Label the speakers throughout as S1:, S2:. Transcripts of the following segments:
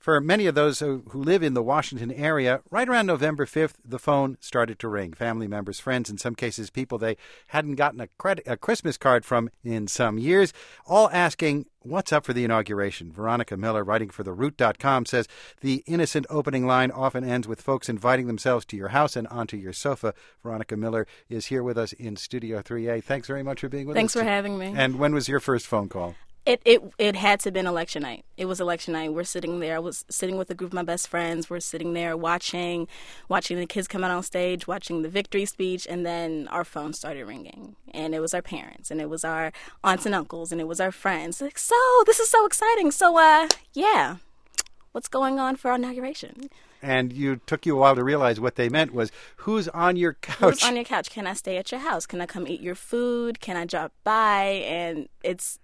S1: for many of those who live in the Washington area, right around November 5th, the phone started to ring. Family members, friends, in some cases, people they hadn't gotten a Christmas card from in some years, all asking, what's up for the inauguration? Veronica Miller, writing for TheRoot.com, says the innocent opening line often ends with folks inviting themselves to your house and onto your sofa. Veronica Miller is here with us in Studio 3A. Thanks very much for being with us.
S2: Thanks for having me.
S1: And when was your first phone call?
S2: It had to have been election night. It was election night. We're sitting there. I was sitting with a group of my best friends. We're sitting there watching the kids come out on stage, watching the victory speech, and then our phone started ringing. And it was our parents, and it was our aunts and uncles, and it was our friends. Like, so, this is so exciting. So, yeah, what's going on for our inauguration?
S1: And it took you a while to realize what they meant was, who's on your couch?
S2: Who's on your couch? Can I stay at your house? Can I come eat your food? Can I drop by? And it's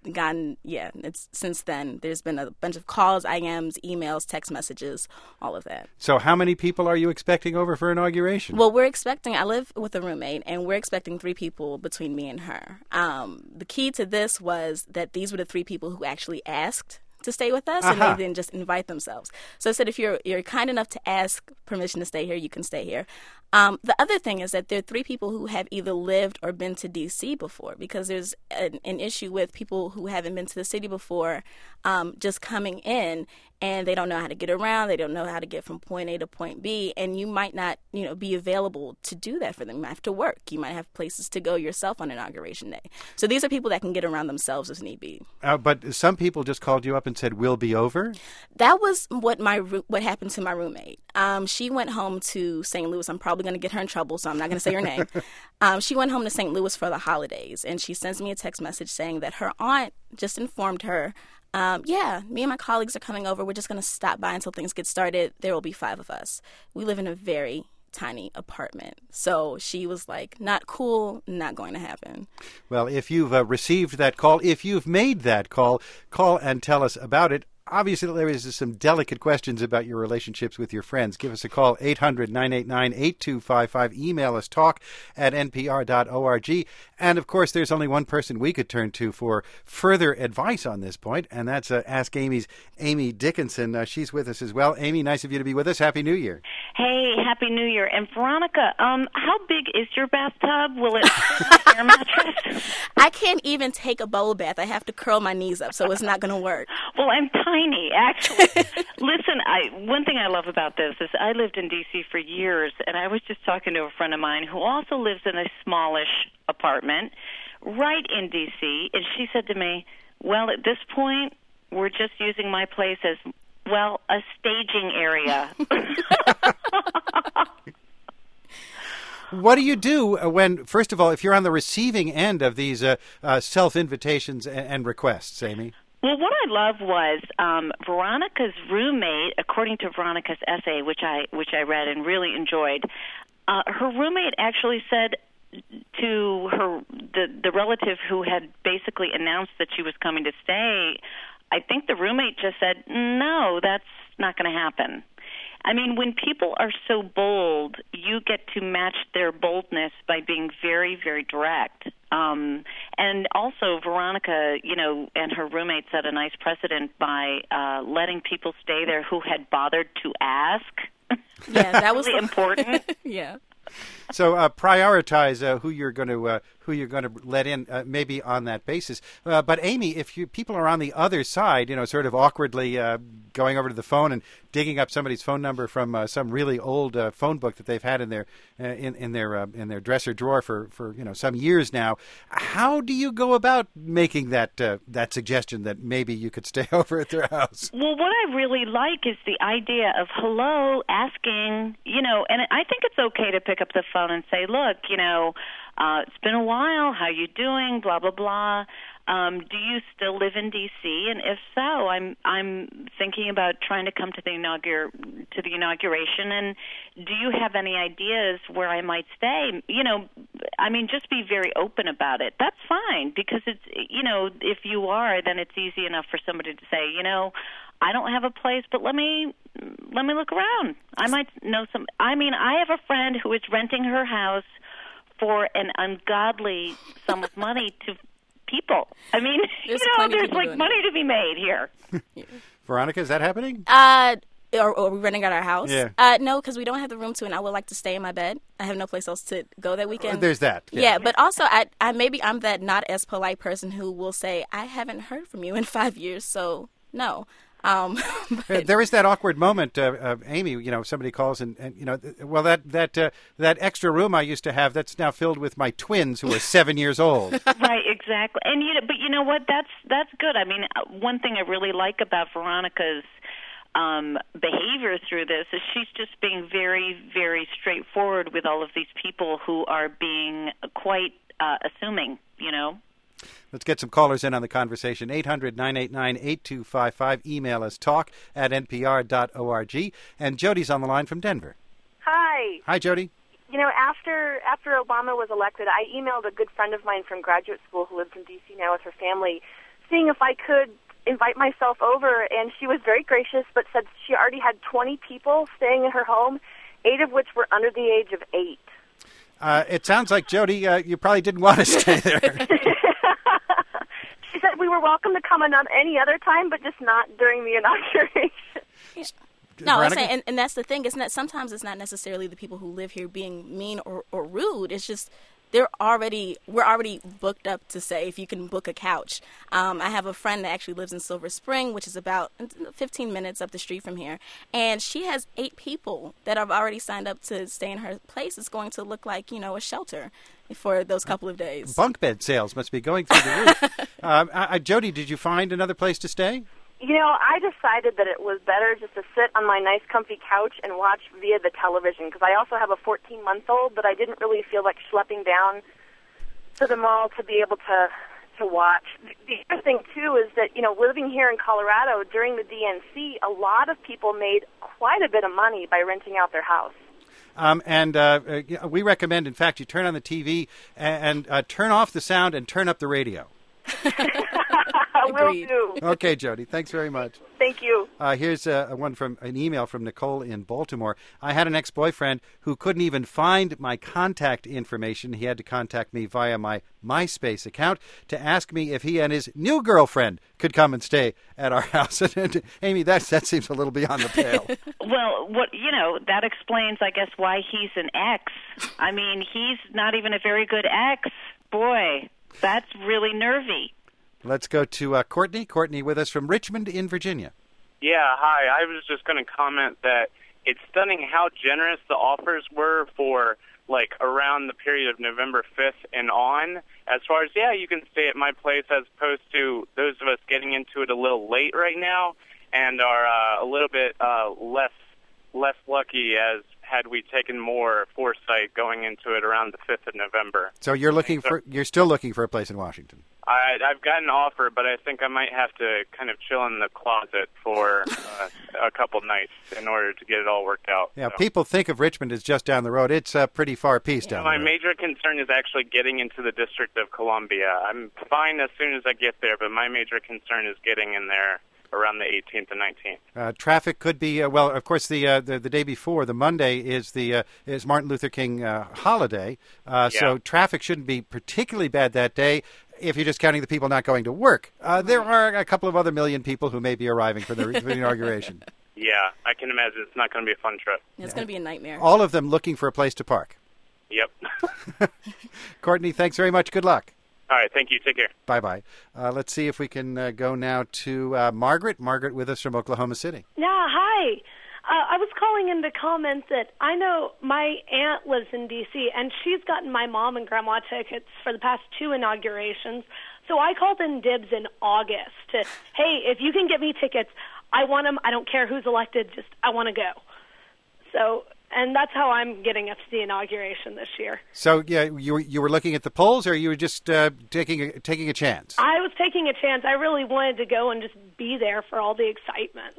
S2: since then, there's been a bunch of calls, IMs, emails, text messages, all of that.
S1: So how many people are you expecting over for inauguration?
S2: Well, I live with a roommate, and we're expecting 3 people between me and her. The key to this was that these were the 3 people who actually asked to stay with us, and they didn't just invite themselves. So I said, if you're kind enough to ask permission to stay here, you can stay here. The other thing is that there are 3 people who have either lived or been to D.C. before, because there's an issue with people who haven't been to the city before just coming in, and they don't know how to get around. They don't know how to get from point A to point B, and you might not, be available to do that for them. You might have to work. You might have places to go yourself on Inauguration Day. So these are people that can get around themselves if need be.
S1: But some people just called you up and said, we'll be over?
S2: That was what happened to my roommate. She went home to St. Louis. I'm probably going to get her in trouble, so I'm not going to say her name. She went home to St. Louis for the holidays, and she sends me a text message saying that her aunt just informed her, me and my colleagues are coming over. We're just going to stop by until things get started. There will be 5 of us. We live in a very tiny apartment. So she was like, not cool, not going to happen.
S1: Well, if you've received that call, if you've made that call and tell us about it. Obviously, there is some delicate questions about your relationships with your friends. Give us a call, 800-989-8255. Email us, talk@npr.org. And, of course, there's only one person we could turn to for further advice on this point, and that's Ask Amy's Amy Dickinson. She's with us as well. Amy, nice of you to be with us. Happy New Year.
S3: Hey, Happy New Year. And, Veronica, how big is your bathtub? Will it fit my air mattress?
S2: I can't even take a bubble bath. I have to curl my knees up, so it's not going to work.
S3: Well, I'm tiny, actually. Listen, one thing I love about this is I lived in D.C. for years, and I was just talking to a friend of mine who also lives in a smallish apartment right in D.C., and she said to me, well, at this point, we're just using my place as, well, a staging area.
S1: What do you do when, first of all, if you're on the receiving end of these self-invitations and requests, Amy?
S3: Well, what I love was Veronica's roommate, according to Veronica's essay, which I read and really enjoyed, her roommate actually said to the relative who had basically announced that she was coming to stay, I think the roommate just said, no, that's not going to happen. I mean, when people are so bold, you get to match their boldness by being very, very direct. And also, Veronica, and her roommate set a nice precedent by letting people stay there who had bothered to ask.
S2: Yeah, that was
S3: really important.
S2: Yeah.
S1: So prioritize who you're going to let in, maybe on that basis. But Amy, if people are on the other side, sort of awkwardly going over to the phone and digging up somebody's phone number from some really old phone book that they've had in their in their dresser drawer for some years now, how do you go about making that suggestion that maybe you could stay over at their house?
S3: Well, what I really like is the idea of hello, asking, and I think it's okay to pick up the phone and say, look, it's been a while. How you doing? Blah, blah, blah. Do you still live in D.C.? And if so, I'm thinking about trying to come to the inauguration. And do you have any ideas where I might stay? Just be very open about it. That's fine, because it's if you are, then it's easy enough for somebody to say, I don't have a place, but let me look around. I might know some. I have a friend who is renting her house for an ungodly sum of money to people.
S2: There's
S3: there's like money to be made here.
S1: Veronica, is that happening?
S2: Are we renting out our house?
S1: Yeah.
S2: No, because we don't have the room to, and I would like to stay in my bed. I have no place else to go that weekend.
S1: There's that.
S2: Yeah, but also I maybe I'm that not as polite person who will say, I haven't heard from you in 5 years, so no.
S1: There is that awkward moment, Amy. You know, somebody calls and you know, well, that extra room I used to have, that's now filled with my twins who are 7 years old.
S3: Right, exactly. And but you know what? That's good. I mean, one thing I really like about Veronica's behavior through this is she's just being very, very straightforward with all of these people who are being quite assuming. You know.
S1: Let's get some callers in on the conversation. 800-989-8255. Email us talk@npr.org. And Jody's on the line from Denver.
S4: Hi.
S1: Hi, Jody.
S4: You know, after Obama was elected, I emailed a good friend of mine from graduate school who lives in D.C. now with her family, seeing if I could invite myself over, and she was very gracious, but said she already had 20 people staying in her home, 8 of which were under the age of 8.
S1: It sounds like, Jody, you probably didn't want to stay there.
S4: She said we were welcome to come any other time, but just not during the inauguration.
S2: No, I'm saying, and that's the thing. Sometimes it's not necessarily the people who live here being mean or rude. It's just we're already booked up to say if you can book a couch. I have a friend that actually lives in Silver Spring, which is about 15 minutes up the street from here, and she has 8 people that have already signed up to stay in her place. It's going to look like, you know, a shelter for those couple of days.
S1: Bunk bed sales must be going through the roof. Jody, did you find another place to stay?
S4: You know, I decided that it was better just to sit on my nice comfy couch and watch via the television, because I also have a 14-month-old, but I didn't really feel like schlepping down to the mall to be able to watch. The other thing, too, is that, you know, living here in Colorado during the DNC, a lot of people made quite a bit of money by renting out their house.
S1: We recommend, in fact, you turn on the TV and turn off the sound and turn up the radio.
S4: Will do.
S1: Okay, Jody. Thanks very much.
S4: Thank you.
S1: Here's an email from Nicole in Baltimore. I had an ex-boyfriend who couldn't even find my contact information. He had to contact me via my MySpace account to ask me if he and his new girlfriend could come and stay at our house. And Amy, that seems a little beyond the pale.
S3: Well, that explains, I guess, why he's an ex. I mean, he's not even a very good ex. Boy, that's really nervy.
S1: Let's go to Courtney. Courtney with us from Richmond in Virginia.
S5: Yeah, hi. I was just going to comment that it's stunning how generous the offers were for, like, around the period of November 5th and on, as far as, yeah, you can stay at my place, as opposed to those of us getting into it a little late right now and are a little bit less lucky as had we taken more foresight going into it around the 5th of November.
S1: So you're still looking for a place in Washington?
S5: I've got an offer, but I think I might have to kind of chill in the closet for a couple nights in order to get it all worked out.
S1: Yeah,
S5: so.
S1: People think of Richmond as just down the road. It's a pretty far piece down the road.
S5: My major concern is actually getting into the District of Columbia. I'm fine as soon as I get there, but my major concern is getting in there around the 18th and 19th.
S1: Traffic could be of course, the day before, the Monday is Martin Luther King holiday, so traffic shouldn't be particularly bad that day. If you're just counting the people not going to work, there are a couple of other million people who may be arriving for the inauguration.
S5: Yeah, I can imagine it's not going to be a fun trip.
S2: It's going to be a nightmare.
S1: All of them looking for a place to park.
S5: Yep.
S1: Courtney, thanks very much. Good luck.
S5: All right, thank you. Take care.
S1: Bye-bye. Let's see if we can go now to Margaret. Margaret with us from Oklahoma City.
S6: Yeah, hi. I was calling in to comment that I know my aunt lives in D.C., and she's gotten my mom and grandma tickets for the past 2 inaugurations. So I called in dibs in August to, hey, if you can get me tickets, I want them. I don't care who's elected. Just I want to go. So, and that's how I'm getting up to the inauguration this year.
S1: So, yeah, you were looking at the polls, or you were just taking a chance?
S6: I was taking a chance. I really wanted to go and just be there for all the excitement.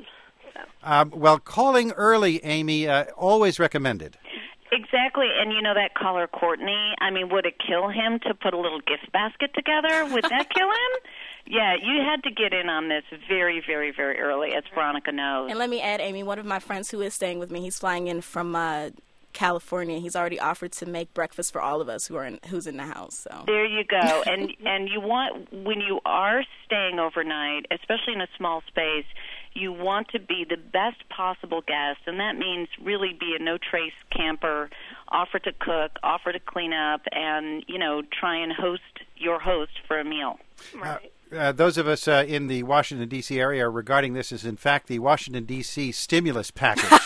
S1: Well, calling early, Amy, always recommended.
S3: Exactly, and you know that caller, Courtney, I mean, would it kill him to put a little gift basket together? Would that kill him? Yeah, you had to get in on this very, very, very early, as Veronica knows.
S2: And let me add, Amy, one of my friends who is staying with me, he's flying in from California. He's already offered to make breakfast for all of us who's in the house. So
S3: there you go. And you want, when you are staying overnight, especially in a small space, you want to be the best possible guest, and that means really be a no-trace camper, offer to cook, offer to clean up, and, try and host your host for a meal.
S6: Right.
S1: Those of us in the Washington, D.C. area are regarding this as, in fact, the Washington, D.C. stimulus package.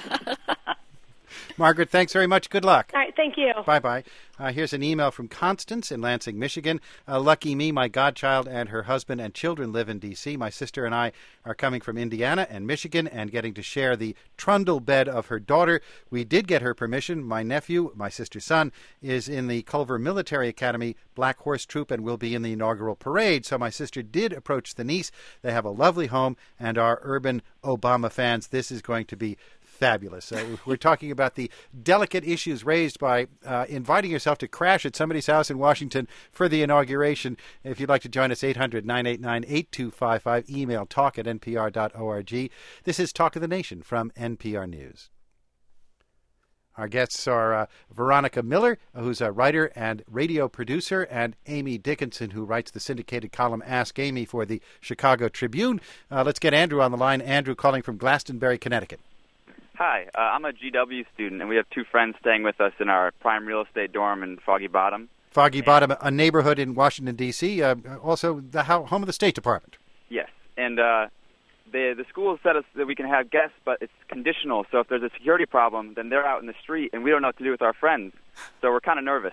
S1: Margaret, thanks very much. Good luck.
S6: All right, thank you.
S1: Bye-bye. Here's an email from Constance in Lansing, Michigan. Lucky me, my godchild and her husband and children live in D.C. My sister and I are coming from Indiana and Michigan and getting to share the trundle bed of her daughter. We did get her permission. My nephew, my sister's son, is in the Culver Military Academy Black Horse Troop and will be in the inaugural parade. So my sister did approach the niece. They have a lovely home and are urban Obama fans. This is going to be fabulous. We're talking about the delicate issues raised by inviting yourself to crash at somebody's house in Washington for the inauguration. If you'd like to join us, 800-989-8255. Email talk@npr.org. This is Talk of the Nation from NPR News. Our guests are Veronica Miller, who's a writer and radio producer, and Amy Dickinson, who writes the syndicated column Ask Amy for the Chicago Tribune. Let's get Andrew on the line. Andrew calling from Glastonbury, Connecticut.
S7: Hi, I'm a GW student, and we have two friends staying with us in our prime real estate dorm in Foggy Bottom.
S1: Foggy Bottom, a neighborhood in Washington, D.C., also the home of the State Department.
S7: Yes, and the school has said us that we can have guests, but it's conditional. So if there's a security problem, then they're out in the street, and we don't know what to do with our friends. So we're kind of nervous.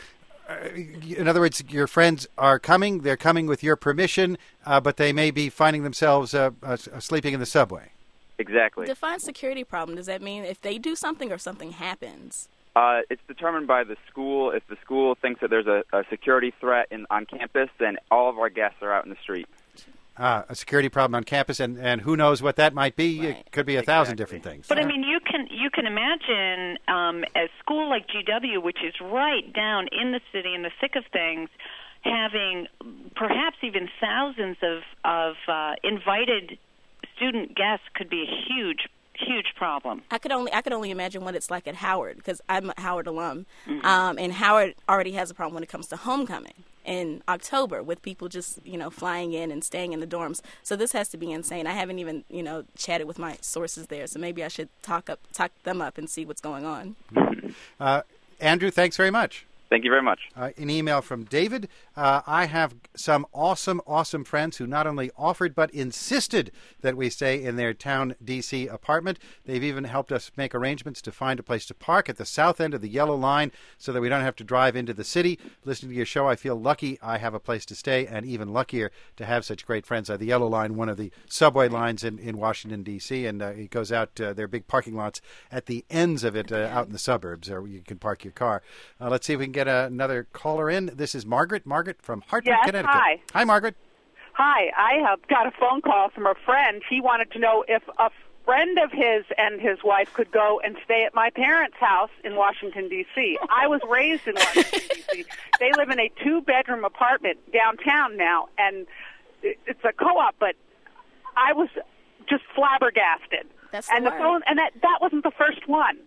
S1: In other words, your friends are coming, they're coming with your permission, but they may be finding themselves sleeping in the subway.
S7: Exactly.
S2: Define security problem. Does that mean if they do something or something happens?
S7: It's determined by the school. If the school thinks that there's a security threat on campus, then all of our guests are out in the street.
S1: A security problem on campus, and who knows what that might be?
S2: Right.
S1: It could be 1,000 different things.
S3: But I mean, you can imagine a school like GW, which is right down in the city, in the thick of things, having perhaps even thousands of invited student guests could be a huge problem.
S2: I could only imagine what it's like at Howard, because I'm a Howard alum, and Howard already has a problem when it comes to homecoming in October with people just flying in and staying in the dorms. So this has to be insane. I haven't even chatted with my sources there, so maybe I should talk them up and see what's going on.
S1: Andrew, thanks very much.
S7: Thank you very much.
S1: An email from David. I have some awesome friends who not only offered but insisted that we stay in their town D.C. apartment. They've even helped us make arrangements to find a place to park at the south end of the Yellow Line so that we don't have to drive into the city. Listening to your show, I feel lucky I have a place to stay, and even luckier to have such great friends. The Yellow Line, one of the subway lines in Washington, D.C., and it goes out, there are big parking lots at the ends of it out in the suburbs where you can park your car. Let's see if we can get another caller in. This is Margaret from Hartford, Connecticut.
S8: Hi.
S1: Hi, Margaret.
S8: Hi. I have got a phone call from a friend. He wanted to know if a friend of his and his wife could go and stay at my parents' house in Washington, D.C. I was raised in Washington, D.C. They live in a 2-bedroom apartment downtown now, and it's a co-op, but I was just flabbergasted.
S2: That's
S8: and the phone, and that wasn't the first one.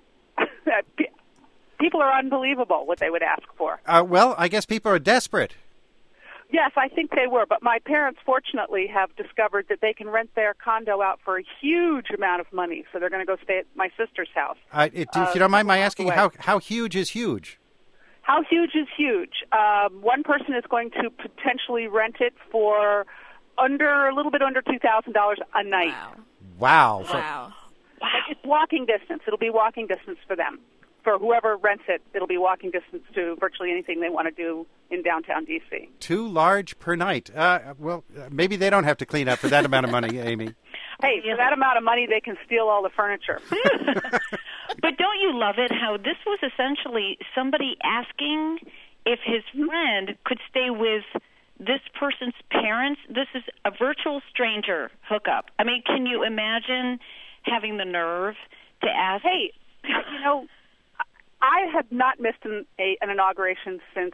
S8: People are unbelievable what they would ask for.
S1: Well, I guess people are desperate.
S8: Yes, I think they were. But my parents, fortunately, have discovered that they can rent their condo out for a huge amount of money. So they're going to go stay at my sister's house.
S1: If you don't mind my asking, how huge is huge?
S8: How huge is huge? One person is going to potentially rent it for a little bit under $2,000 a night.
S1: Wow.
S8: It's walking distance. It'll be walking distance for them. For whoever rents it, it'll be walking distance to virtually anything they want to do in downtown D.C.
S1: Too large per night. Well, maybe they don't have to clean up for that amount of money, Amy.
S8: Hey, for that amount of money, they can steal all the furniture.
S3: But don't you love it how this was essentially somebody asking if his friend could stay with this person's parents? This is a virtual stranger hookup. I mean, can you imagine having the nerve to ask?
S8: Hey, I have not missed an inauguration since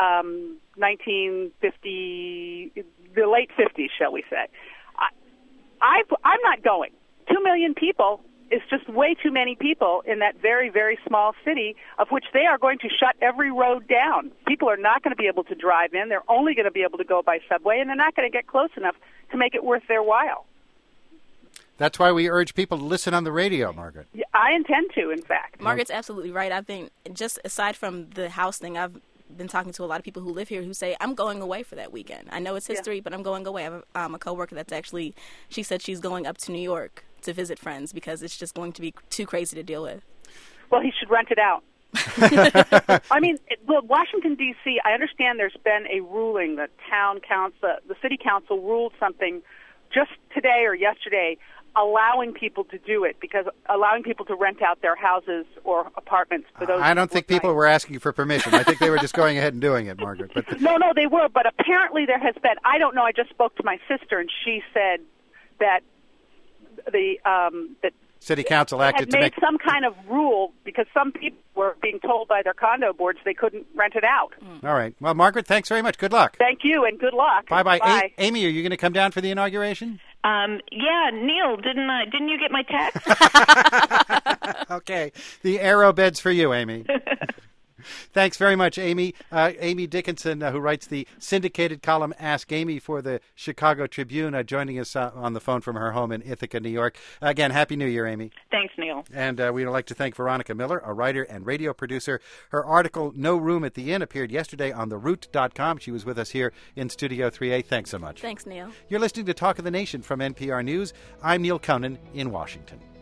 S8: 1950, the late 50s, shall we say. I'm not going. 2 million people is just way too many people in that very, very small city, of which they are going to shut every road down. People are not going to be able to drive in. They're only going to be able to go by subway, and they're not going to get close enough to make it worth their while.
S1: That's why we urge people to listen on the radio, Margaret.
S8: Yeah, I intend to, in fact.
S2: Margaret's absolutely right. I think just aside from the house thing, I've been talking to a lot of people who live here who say, I'm going away for that weekend. I know it's history, but I'm going away. I have a coworker that's actually, she said she's going up to New York to visit friends because it's just going to be too crazy to deal with.
S8: Well, he should rent it out. I mean, Washington, D.C., I understand there's been a ruling, the town council, the city council ruled something just today or yesterday allowing people to do it, because allowing people to rent out their houses or apartments for those.
S1: I don't think people were asking for permission. I think they were just going ahead and doing it, Margaret. But
S8: No, they were, but apparently there has been, I don't know, I just spoke to my sister and she said that that
S1: City Council acted to
S8: made
S1: make
S8: some kind of rule because some people were being told by their condo boards they couldn't rent it out.
S1: All right. Well, Margaret, thanks very much. Good luck.
S8: Thank you, and good luck.
S1: Bye-bye.
S8: Bye.
S1: Amy, are you going to come down for the inauguration?
S3: Yeah, Neil, didn't you get my text?
S1: Okay. The aero bed's for you, Amy. Thanks very much, Amy. Amy Dickinson, who writes the syndicated column Ask Amy for the Chicago Tribune, joining us on the phone from her home in Ithaca, New York. Again, Happy New Year, Amy.
S3: Thanks, Neil.
S1: And we'd like to thank Veronica Miller, a writer and radio producer. Her article, No Room at the Inn, appeared yesterday on theroot.com. She was with us here in Studio 3A. Thanks so much.
S2: Thanks, Neil.
S1: You're listening to Talk of the Nation from NPR News. I'm Neil Conan in Washington.